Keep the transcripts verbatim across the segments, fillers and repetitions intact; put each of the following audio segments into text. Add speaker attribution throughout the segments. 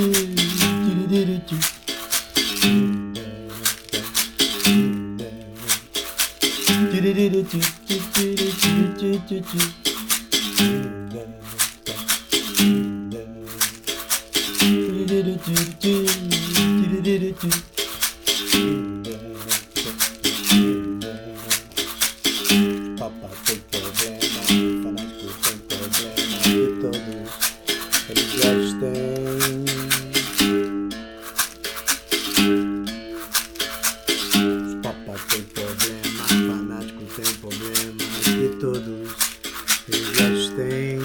Speaker 1: Papá tem problema, fanático tem problema, que todos religiosos têm. Papá tem problema, fanático tem problema, que todos religiosos têm.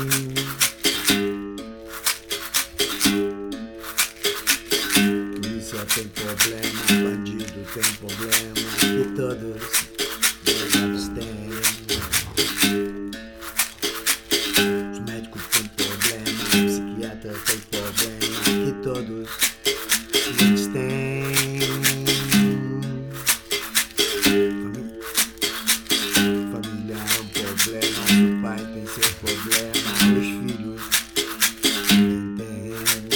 Speaker 1: Polícia tem problema, bandido tem problema, que todos religiosos têm. Os médicos têm problema, psiquiatras têm problema, que todos eles têm. Família é um problema, o pai tem seu problema, os filhos também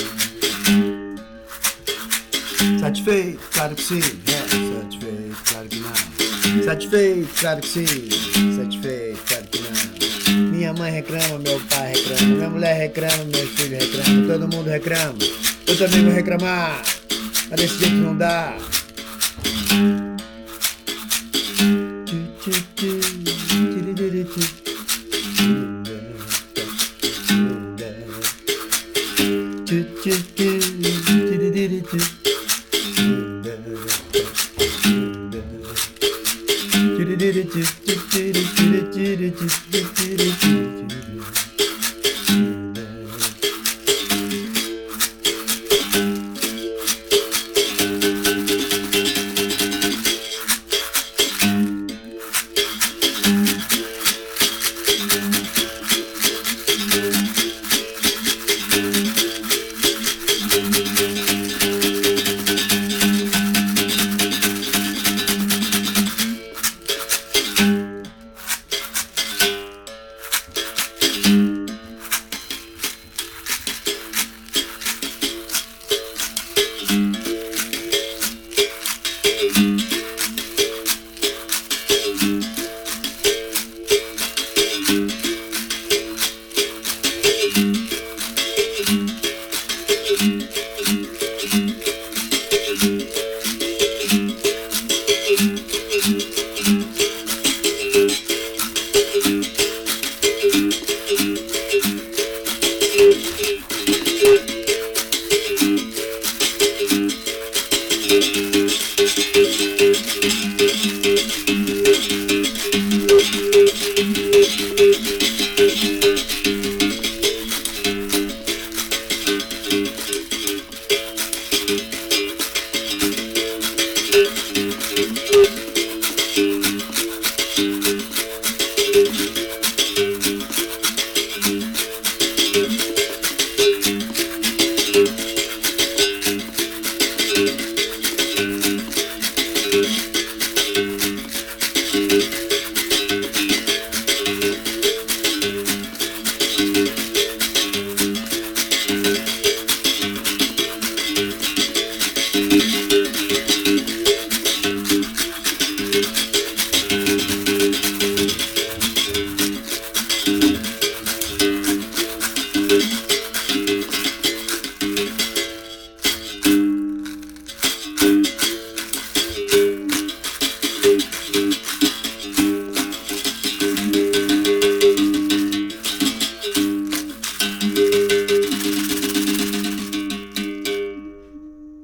Speaker 1: têm. Satisfeito? Claro que sim. É, satisfeito? Claro que não. Satisfeito? Claro que sim. Satisfeito? Claro que não. Minha mãe reclama, meu pai reclama, minha mulher reclama, meus filhos reclamam, todo mundo reclama. Eu também vou reclamar, mas desse jeito não dá.